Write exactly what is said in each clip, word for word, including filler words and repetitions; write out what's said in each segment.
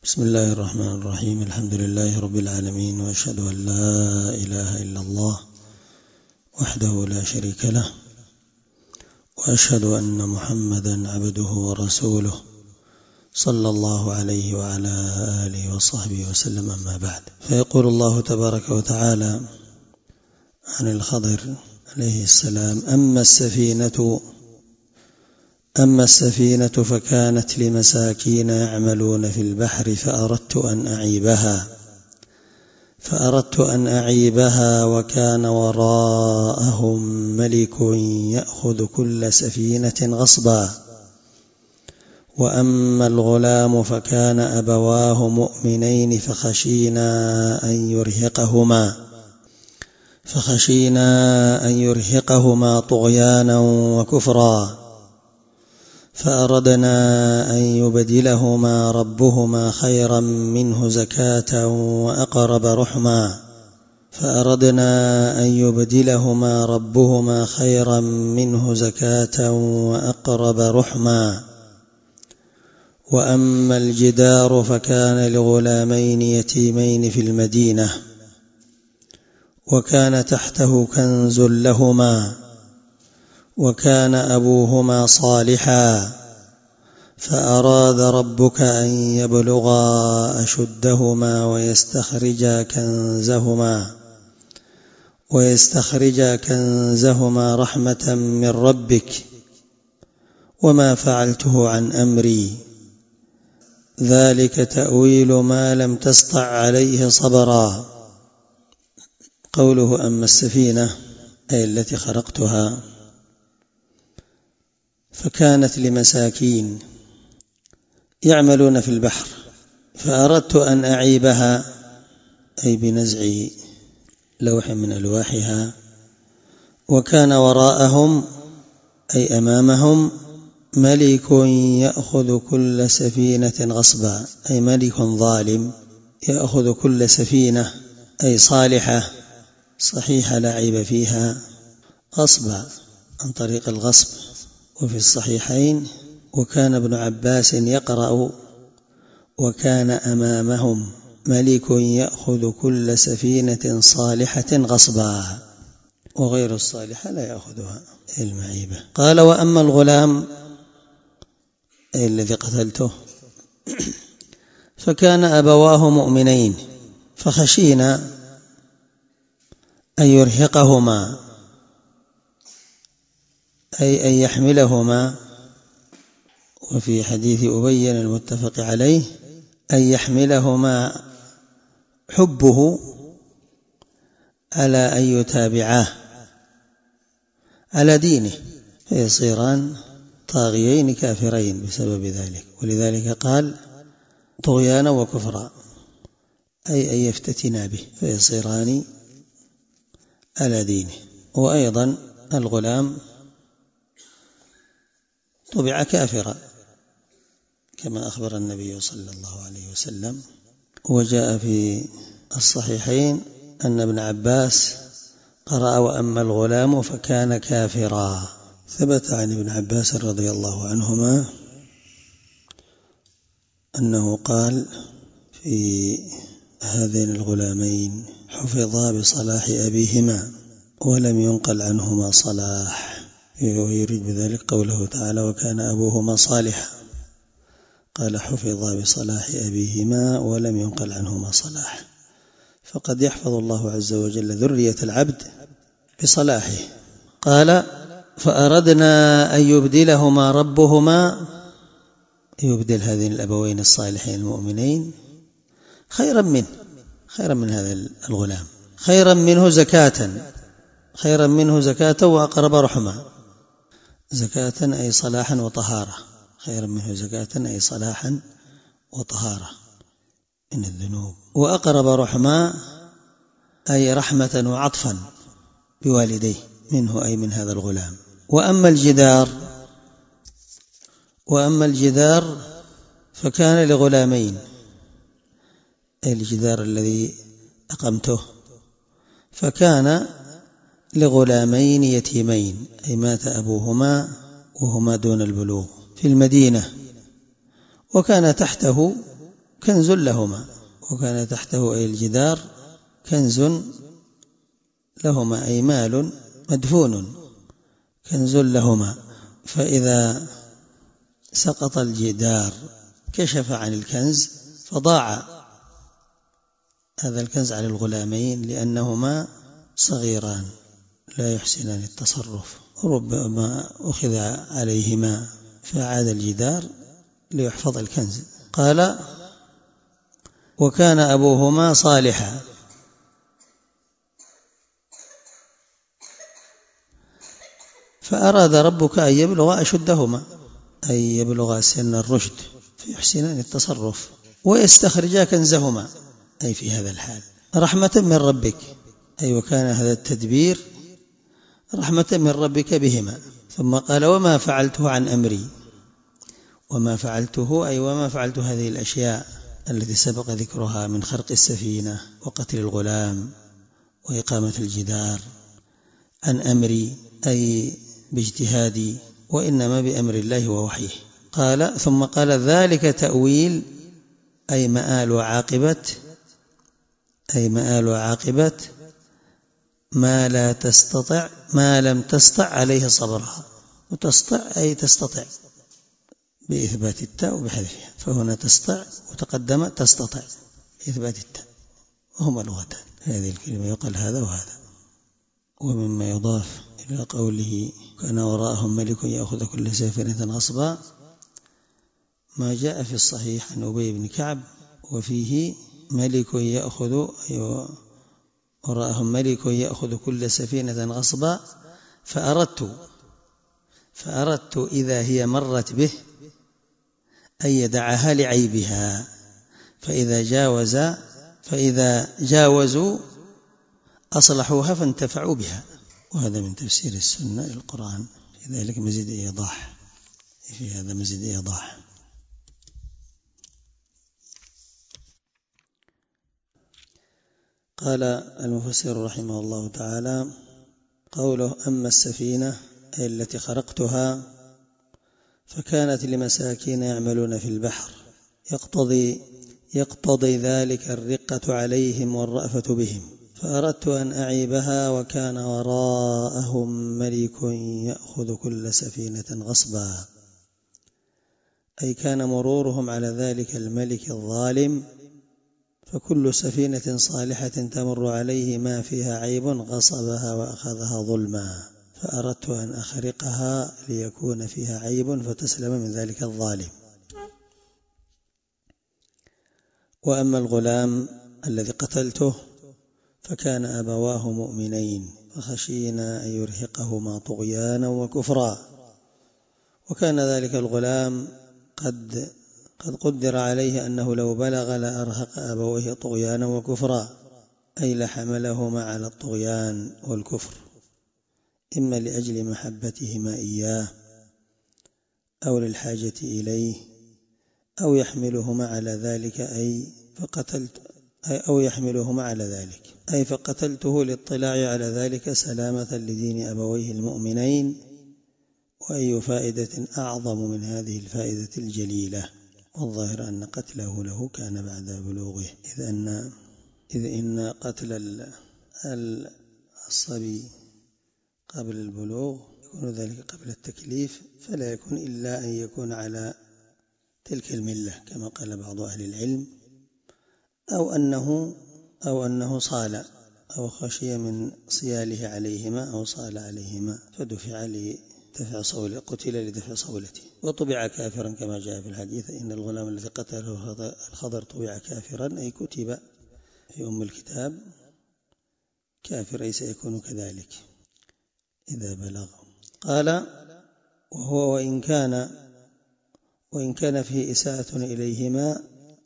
بسم الله الرحمن الرحيم. الحمد لله رب العالمين، وأشهد أن لا إله إلا الله وحده لا شريك له، وأشهد أن محمدا عبده ورسوله صلى الله عليه وعلى آله وصحبه وسلم. أما بعد، فيقول الله تبارك وتعالى عن الخضر عليه السلام: أما السفينة أما السفينة فكانت لمساكين يعملون في البحر فأردت أن أعيبها فأردت أن أعيبها وكان وراءهم ملك يأخذ كل سفينة غصبا. وأما الغلام فكان أبواه مؤمنين فخشينا أن يرهقهما فخشينا أن يرهقهما طغيانا وكفرا، فأردنا أن يبدلهما ربهما خيرا منه زكاة وأقرب رحما فأردنا أن يبدلهما ربهما خيرا منه زكاة وأقرب رحما. وأما الجدار فكان لغلامين يتيمين في المدينة وكان تحته كنز لهما وكان أبوهما صالحا فأراد ربك أن يبلغا أشدهما ويستخرجا كنزهما ويستخرجا كنزهما رحمة من ربك وما فعلته عن أمري ذلك تأويل ما لم تسطع عليه صبرا. قوله أما السفينة أي التي خرقتها فكانت لمساكين يعملون في البحر فأردت أن أعيبها أي بنزع لوح من ألواحها. وكان وراءهم أي أمامهم ملك يأخذ كل سفينة غصبا أي ملك ظالم يأخذ كل سفينة أي صالحة صحيحة لا عيب فيها غصبا عن طريق الغصب. وفي الصحيحين: وكان ابن عباس يقرأ: وكان أمامهم ملك يأخذ كل سفينة صالحة غصبا، وغير الصالحة لا يأخذها المعيبة. قال: وأما الغلام أي الذي قتلته فكان أبواه مؤمنين فخشينا أن يرهقهما أي أن يحملهما. وفي حديث أبي المتفق عليه أن يحملهما حبه على أن يتابعاه على دينه فيصيران طاغيين كافرين بسبب ذلك. ولذلك قال طغيانا وكفرا أي أن يفتتنا به فيصيران على دينه. وأيضا الغلام طبع كافرا كما أخبر النبي صلى الله عليه وسلم. وجاء في الصحيحين أن ابن عباس قرأ: وأما الغلام فكان كافرا. ثبت عن ابن عباس رضي الله عنهما أنه قال في هذين الغلامين: حفظا بصلاح أبيهما ولم ينقل عنهما صلاح. ويريد بذلك قوله تعالى: وكان أبوهما صالحا. قال: حفظا بصلاح أبيهما ولم ينقل عنهما صلاح. فقد يحفظ الله عز وجل ذرية العبد بصلاحه. قال: فأردنا أن يبدلهما ربهما يبدل هذين الأبوين الصالحين المؤمنين خيرا منه خيرا من هذا الغلام خيرا منه زكاة خيرا منه زكاة وأقرب رحمة. زكاة أي صلاحا وطهارة، خيرا منه زكاة أي صلاحا وطهارة من الذنوب. وأقرب رحمة أي رحمة وعطفا بوالديه منه أي من هذا الغلام. وأما الجدار وأما الجدار فكان لغلامين أي الجدار الذي أقمته فكان لغلامين يتيمين أي مات أبوهما وهما دون البلوغ في المدينة وكان تحته كنز لهما، وكان تحته أي الجدار كنز لهما أي مال مدفون كنز لهما، فإذا سقط الجدار كشف عن الكنز فضاع هذا الكنز على الغلامين لأنهما صغيران لا يحسنان التصرف، ربما أخذ عليهما فعاد الجدار ليحفظ الكنز. قال وكان أبوهما صالحا فأراد ربك أن يبلغ أشدهما أي يبلغ سن الرشد فيحسنان التصرف ويستخرجا كنزهما أي في هذا الحال رحمة من ربك، أي وكان هذا التدبير رحمة من ربك بهما. ثم قال وما فعلته عن أمري، وما فعلته أي وما فعلت هذه الأشياء التي سبق ذكرها من خرق السفينة وقتل الغلام وإقامة الجدار عن أمري أي باجتهادي، وإنما بأمر الله ووحيه. قال ثم قال ذلك تأويل أي مآل وعاقبة أي مآل وعاقبة ما لا تستطع ما لم تستطع عليه صبرها، وتستطع أي تستطع بإثبات التاء وبحذفها، فهنا تستطع وتقدم تستطع بإثبات التاء، وهما لغتان هذه الكلمة يقال هذا وهذا. ومما يضاف إلى قوله كان وراءهم ملك يأخذ كل سافرة غصبا ما جاء في الصحيح عن أبي بن كعب وفيه ملك يأخذ وراءهم ملك يأخذ كل سفينة غصبا فأردت فأردت إذا هي مرت به أن يدعها لعيبها، فإذا جاوز فإذا جاوزوا أصلحوها فانتفعوا بها. وهذا من تفسير السنة للقرآن، في ذلك مزيد إيضاح في هذا مزيد إيضاح. قال المفسر رحمه الله تعالى قوله أما السفينة أي التي خرقتها فكانت لمساكين يعملون في البحر يقتضي يقتضي ذلك الرقة عليهم والرأفة بهم، فأردت أن أعيبها وكان وراءهم ملك يأخذ كل سفينة غصبا، أي كان مرورهم على ذلك الملك الظالم، فكل سفينة صالحة تمر عليه ما فيها عيب غصبها وأخذها ظلما، فأردت أن أخرقها ليكون فيها عيب فتسلم من ذلك الظالم. وأما الغلام الذي قتلته فكان أبواه مؤمنين فخشينا أن يرهقهما طغيانا وكفرا، وكان ذلك الغلام قد قد قدر عليه أنه لو بلغ لأرهق أبويه طغيانا وكفرا، أي لحملهما على الطغيان والكفر، إما لأجل محبتهما إياه أو للحاجة إليه أو يحملهما على ذلك أي فقتلت أو يحملهما على ذلك أي فقتلته للاطلاع على ذلك سلامة لدين أبويه المؤمنين. وأي فائدة أعظم من هذه الفائدة الجليلة، والظاهر أن قتله له كان بعد بلوغه، إذ أن إذ إن قتل الصبي قبل البلوغ يكون ذلك قبل التكليف، فلا يكون إلا أن يكون على تلك الملة كما قال بعض أهل العلم، أو أنه أو أنه صال أو خشي من صياله عليهما أو صال عليهما فدفع لدفع صولة قتل لدفع صولته، وطبع كافرا كما جاء في الحديث إن الغلام الذي قتله الخضر طبع كافرا أي كتب في أم الكتاب كافر، أي سيكون كذلك إذا بلغ. قال وهو وإن كان وإن كان فيه إساءة إليهما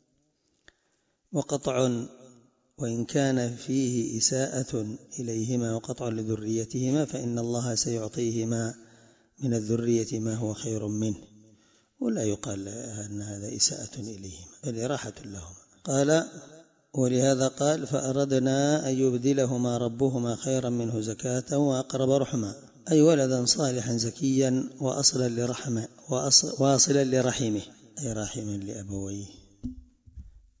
وقطع وإن كان فيه إساءة إليهما وقطع لذريتهما فإن الله سيعطيهما من الذرية ما هو خير منه، ولا يقال أن هذا إساءة إليهما بل راحة لهما. قال ولهذا قال فأردنا أن يبدلهما ربهما خيرا منه زكاة وأقرب رحما، أي ولدا صالحا زكيا وأصلا لرحمه واصلا لرحمه أي راحما لأبويه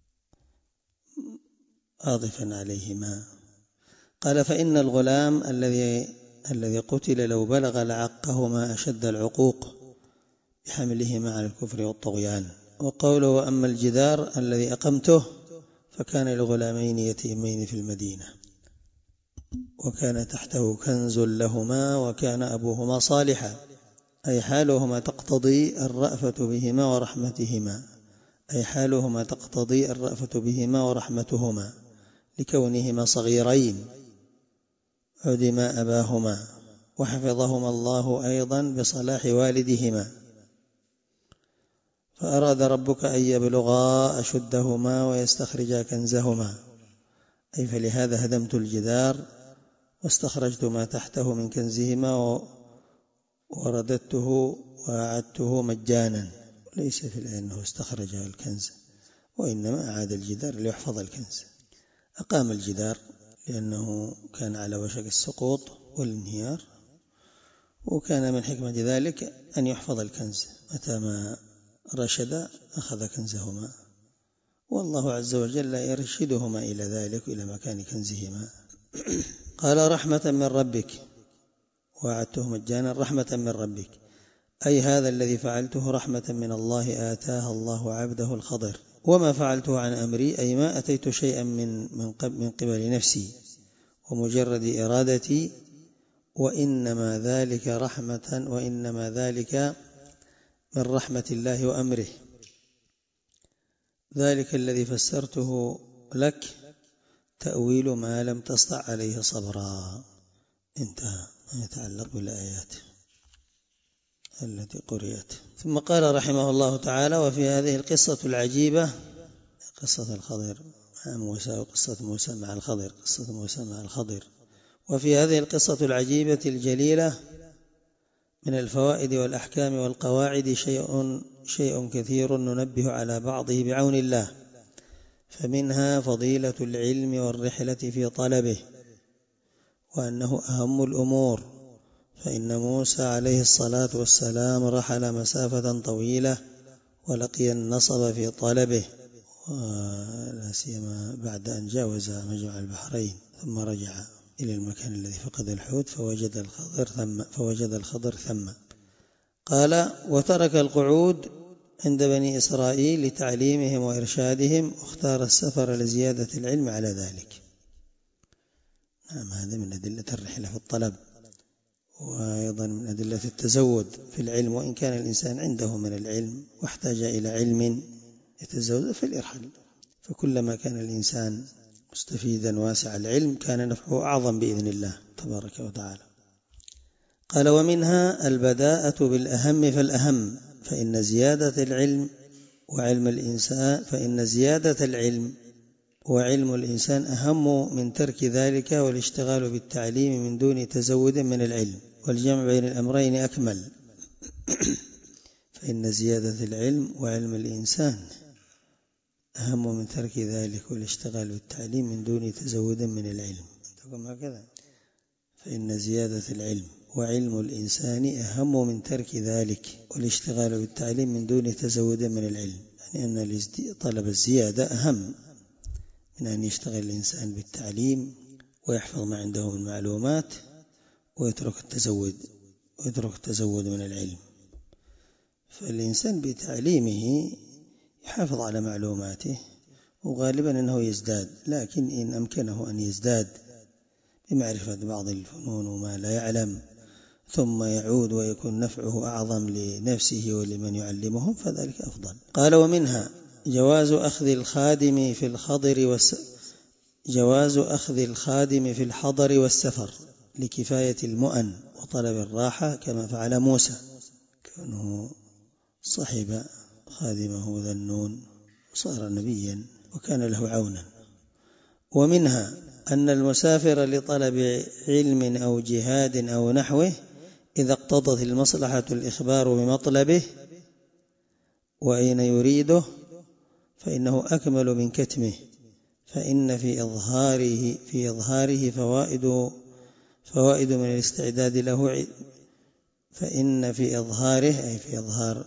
عاطفا عليهما. قال فإن الغلام الذي الذي قتل لو بلغ لعقهما أشد العقوق بحملهما على الكفر والطغيان. وقوله وأما الجدار الذي أقمته فكان لغلامين يتيمين في المدينة وكان تحته كنز لهما وكان أبوهما صالحا، أي حالهما تقتضي الرأفة بهما ورحمتهما أي حالهما تقتضي الرأفة بهما ورحمتهما لكونهما صغيرين عدما أباهما، وحفظهما الله أيضا بصلاح والدهما. فأراد ربك أن يبلغا أشدهما ويستخرجا كنزهما، أي فلهذا هدمت الجدار واستخرجت ما تحته من كنزهما ورددته وأعدته مجانا. ليس في الآية أنه استخرج الكنز، وإنما أعاد الجدار ليحفظ الكنز. أقام الجدار لأنه كان على وشك السقوط والانهيار، وكان من حكمة ذلك أن يحفظ الكنز، متى ما رشد أخذ كنزهما، والله عز وجل يرشدهما إلى ذلك إلى مكان كنزهما. قال رحمة من ربك وأعدته مجانا رحمة من ربك، أي هذا الذي فعلته رحمة من الله آتاها الله عبده الخضر. وما فعلته عن أمري أي ما أتيت شيئا من من قبل نفسي ومجرد إرادتي، وإنما ذلك رحمة وإنما ذلك من رحمة الله وأمره. ذلك الذي فسرته لك تأويل ما لم تستطع عليه صبرا. انتهى ما يتعلق بالآيات التي قرأت. ثم قال رحمه الله تعالى وفي هذه القصة العجيبة، قصة الخضر مع موسى وقصة موسى مع الخضر قصة موسى مع الخضر وفي هذه القصة العجيبة الجليلة من الفوائد والأحكام والقواعد شيء شيء كثير ننبه على بعضه بعون الله. فمنها فضيلة العلم والرحلة في طلبه، وأنه أهم الأمور، فإن موسى عليه الصلاة والسلام رحل مسافة طويلة ولقي النصب في طلبه، ولا سيما بعد أن جاوز مجمع البحرين ثم رجع إلى المكان الذي فقد الحوت فوجد الخضر ثم فوجد الخضر ثم قال وترك القعود عند بني إسرائيل لتعليمهم وإرشادهم، واختار السفر لزيادة العلم على ذلك. نعم، هذا من أدلة الرحلة في الطلب، وأيضا من أدلة التزود في العلم، وإن كان الإنسان عنده من العلم واحتاج إلى علم يتزود فليرحل، فكلما كان الإنسان مستفيدا واسع العلم كان نفعه أعظم بإذن الله تبارك وتعالى. قال ومنها البداءة بالأهم فالأهم، فإن زيادة العلم وعلم الإنسان فإن زيادة العلم وعلم الإنسان أهم من ترك ذلك والاشتغال بالتعليم من دون تزود من العلم، والجمع بين الأمرين أكمل. فإن زيادة العلم وعلم الإنسان أهم من ترك ذلك والاشتغال بالتعليم من دون تزود من العلم. تقول هكذا، فإن زيادة العلم وعلم الإنسان أهم من ترك ذلك والاشتغال بالتعليم من دون تزود من العلم، يعني أن طلب الزيادة أهم من أن يشتغل الإنسان بالتعليم ويحفظ ما عنده من معلومات ويترك التزود ويترك التزود من العلم. فالإنسان بتعليمه يحافظ على معلوماته، وغالبا أنه يزداد، لكن إن أمكنه أن يزداد بمعرفة بعض الفنون وما لا يعلم ثم يعود ويكون نفعه أعظم لنفسه ولمن يعلمهم فذلك أفضل. قال ومنها جواز أخذ الخادم في الحضر والس... جواز أخذ الخادم في الحضر والسفر لكفاية المؤن وطلب الراحة كما فعل موسى، كأنه صحب خادمه ذا النون وصار نبيا وكان له عونا. ومنها أن المسافر لطلب علم أو جهاد أو نحوه إذا اقتضت المصلحة الإخبار بمطلبه وأين يريده فإنه أكمل من كتمه، فإن في إظهاره في إظهاره فوائد فوائد من الاستعداد له فإن في إظهاره أي في إظهار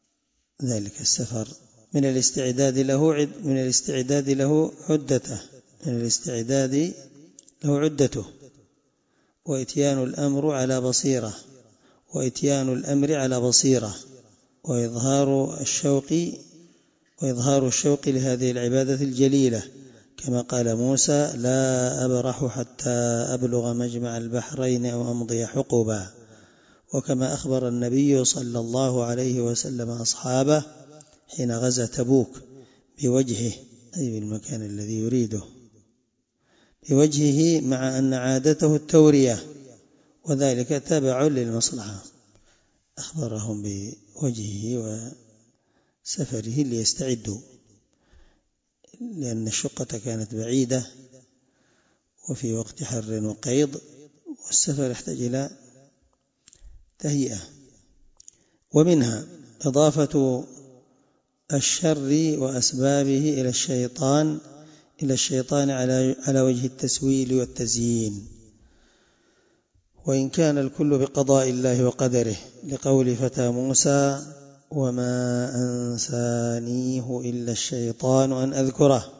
ذلك السفر من الاستعداد له من الاستعداد له عدته من الاستعداد له عدته، وإتيان الأمر على بصيرة وإتيان الأمر على بصيرة وإظهار الشوق وإظهار الشوق لهذه العبادة الجليلة، كما قال موسى: لا أبرح حتى أبلغ مجمع البحرين أو أمضي حقبا، وكما أخبر النبي صلى الله عليه وسلم أصحابه حين غزا تبوك بوجهه، أي بالمكان الذي يريده، بوجهه، مع أن عادته التورية، وذلك تبع للمصلحة. أخبرهم بوجهه وسفره ليستعدوا، لأن الشقة كانت بعيدة وفي وقت حر وقيض، والسفر يحتاج إلى تهيئة. ومنها إضافة الشر وأسبابه إلى الشيطان إلى الشيطان على على وجه التسويل والتزيين، وإن كان الكل بقضاء الله وقدره، لقول فتى موسى: وما أنسانيه إلا الشيطان أن أذكره.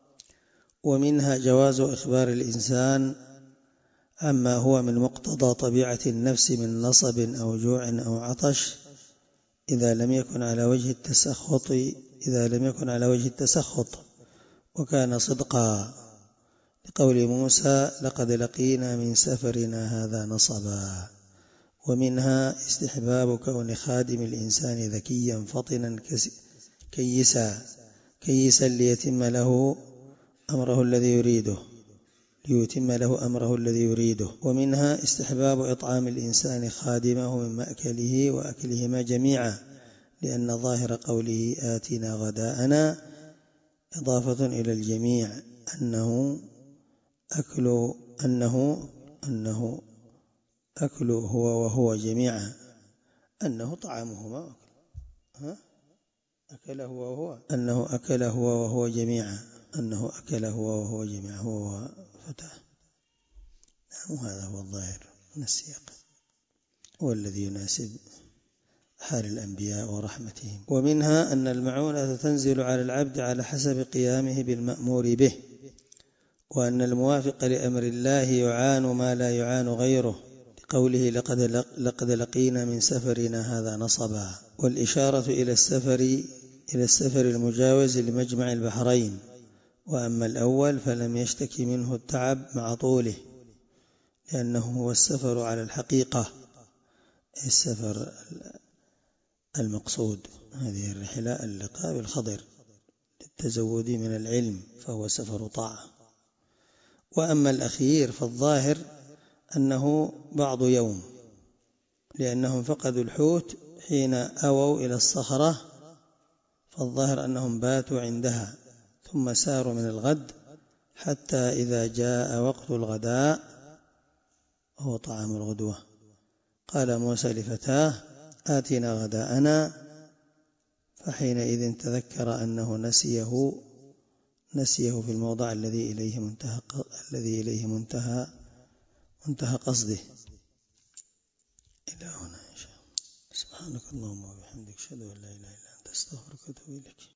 ومنها جواز إخبار الإنسان عما هو من مقتضى طبيعة النفس من نصب أو جوع أو عطش، إذا لم يكن على وجه التسخط إذا لم يكن على وجه التسخط وكان صدقا، لقول موسى: لقد لقينا من سفرنا هذا نصبا. ومنها استحباب كون خادم الإنسان ذكيا فطنا كيسا كيسا ليتم له أمره الذي يريده ليتم له أمره الذي يريده. ومنها استحباب إطعام الإنسان خادمه من مأكله وأكلهما جميعا، لأن ظاهر قوله آتنا غداءنا إضافة إلى الجميع، أنه أكل أنه أنه أكل هو وهو جميعا، أنه طعامهما ها أكل هو وهو أنه أكل هو وهو جميعا أنه أكل هو وهو جميعا هو فتاه. نعم، هذا هو الظاهر من السياق، هو الذي يناسب حال الأنبياء ورحمتهم. ومنها أن المعونة تنزل على العبد على حسب قيامه بالمأمور به، وأن الموافق لأمر الله يعان ما لا يعان غيره، لقوله: لقد, لقد لقينا من سفرنا هذا نصبا. والإشارة إلى السفر إلى السفر المجاوز لمجمع البحرين، وأما الأول فلم يشتكي منه التعب مع طوله، لأنه هو السفر على الحقيقة، السفر المقصود هذه الرحلة اللقاء بالخضر للتزود من العلم، فهو سفر طاعة. وأما الأخير فالظاهر أنه بعض يوم، لأنهم فقدوا الحوت حين أووا إلى الصخرة، فالظاهر أنهم باتوا عندها ثم ساروا من الغد حتى إذا جاء وقت الغداء هو طعام الغدوة، قال موسى لفتاه: آتنا غداءنا، فحينئذ تذكر أنه نسيه نسيه في الموضع الذي إليه منتهى الذي إليه منتهى منتهى قصده. إلى هنا إن شاء الله. سبحانك اللهم وبحمدك، أشهد أن لا إله إلا أنت، أستغفرك وأتوب إليك.